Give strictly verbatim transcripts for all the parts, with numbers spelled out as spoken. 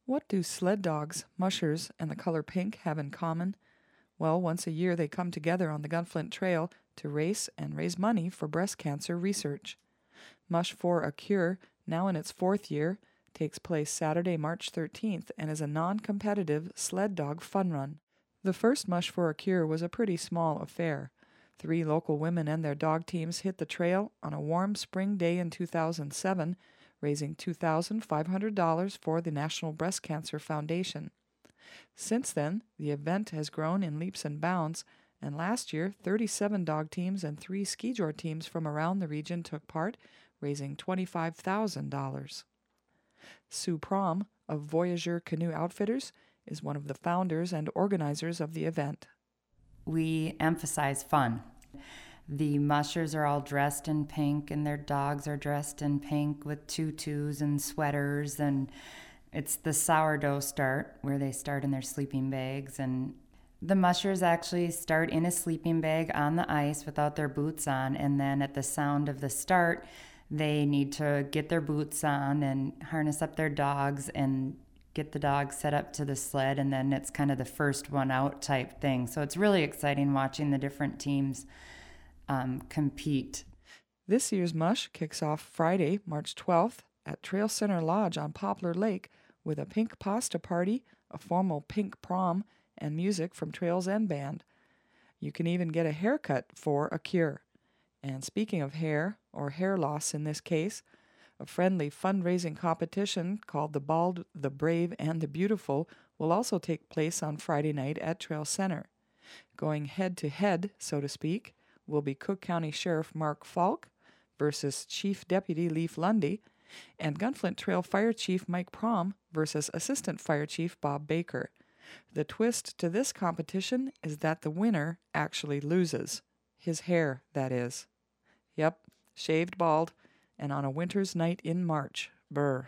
What do sled dogs, mushers, and the color pink have in common? Well, once a year they come together on the Gunflint Trail to race and raise money for breast cancer research. Mush for a Cure, now in its fourth year, takes place Saturday, March thirteenth and is a non-competitive sled dog fun run. The first Mush for a Cure was a pretty small affair. Three local women and their dog teams hit the trail on a warm spring day in two thousand seven, raising two thousand five hundred dollars for the National Breast Cancer Foundation. Since then, the event has grown in leaps and bounds, and last year, thirty-seven dog teams and three ski jor teams from around the region took part, raising twenty-five thousand dollars. Sue Prom of Voyageur Canoe Outfitters is one of the founders and organizers of the event. We emphasize fun. The mushers are all dressed in pink, and their dogs are dressed in pink with tutus and sweaters, and it's the sourdough start, where they start in their sleeping bags, and the mushers actually start in a sleeping bag on the ice without their boots on, and then at the sound of the start, they need to get their boots on and harness up their dogs and get the dogs set up to the sled, and then it's kind of the first one out type thing. So it's really exciting watching the different teams um, compete. This year's Mush kicks off Friday, March twelfth at Trail Center Lodge on Poplar Lake with a pink pasta party, a formal pink prom, and music from Trails End Band. You can even get a haircut for a cure. And speaking of hair, or hair loss in this case, a friendly fundraising competition called The Bald, the Brave, and the Beautiful will also take place on Friday night at Trail Center. Going head-to-head, so to speak, will be Cook County Sheriff Mark Falk versus Chief Deputy Leif Lundy, and Gunflint Trail Fire Chief Mike Prom versus Assistant Fire Chief Bob Baker. The twist to this competition is that the winner actually loses. His hair, that is. Yep, shaved bald, and on a winter's night in March. Brr.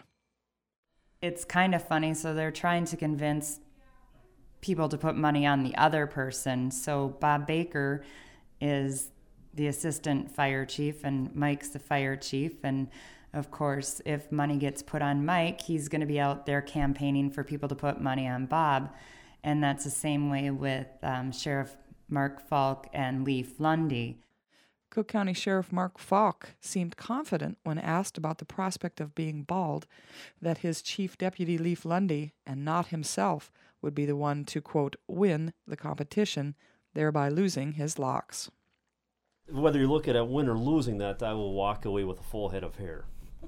It's kind of funny, so they're trying to convince people to put money on the other person. So Bob Baker is the assistant fire chief, and Mike's the fire chief, and of course, if money gets put on Mike, he's going to be out there campaigning for people to put money on Bob. And that's the same way with um, Sheriff Mark Falk and Leif Lundy. Cook County Sheriff Mark Falk seemed confident when asked about the prospect of being bald, that his Chief Deputy Leif Lundy, and not himself, would be the one to, quote, win the competition, thereby losing his locks. Whether you look at it win or losing that, I will walk away with a full head of hair.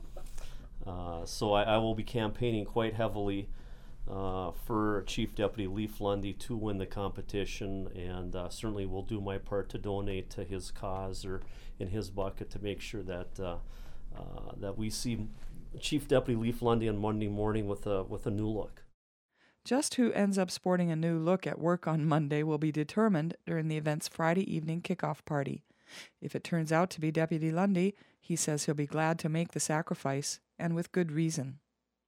Uh, so I, I will be campaigning quite heavily uh, for Chief Deputy Leif Lundy to win the competition, and uh, certainly will do my part to donate to his cause or in his bucket to make sure that uh, uh, that we see Chief Deputy Leif Lundy on Monday morning with a with a new look. Just who ends up sporting a new look at work on Monday will be determined during the event's Friday evening kickoff party. If it turns out to be Deputy Lundy, he says he'll be glad to make the sacrifice, and with good reason.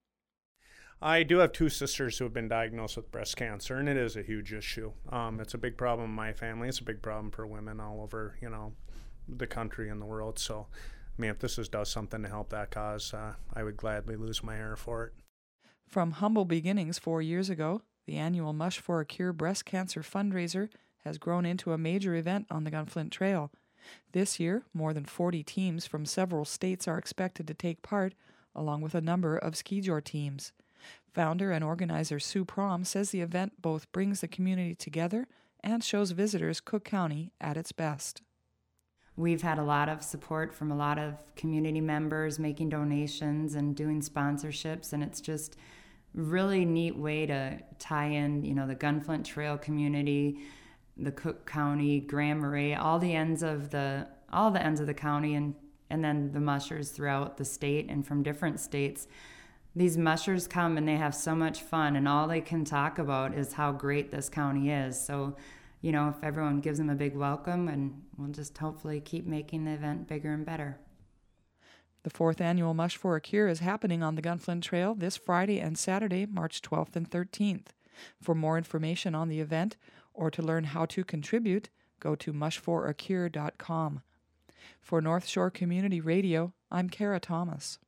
I do have two sisters who have been diagnosed with breast cancer, and it is a huge issue. Um, it's a big problem in my family. It's a big problem for women all over, you know, the country and the world. So, I mean, if this is, does something to help that cause, uh, I would gladly lose my hair for it. From humble beginnings four years ago, the annual Mush for a Cure breast cancer fundraiser has grown into a major event on the Gunflint Trail. This year, more than forty teams from several states are expected to take part, along with a number of ski jor teams. Founder and organizer Sue Prom says the event both brings the community together and shows visitors Cook County at its best. We've had a lot of support from a lot of community members making donations and doing sponsorships, and it's just a really neat way to tie in, you know, the Gunflint Trail community, the Cook County, Grand Marais, all the ends of the all the ends of the county, and and then the mushers throughout the state and from different states. These mushers come and they have so much fun, and all they can talk about is how great this county is. So, you know, if everyone gives them a big welcome, and we'll just hopefully keep making the event bigger and better. The fourth annual Mush for a Cure is happening on the Gunflint Trail this Friday and Saturday, March twelfth and thirteenth. For more information on the event or to learn how to contribute, go to mush for a cure dot com. For North Shore Community Radio, I'm Kara Thomas.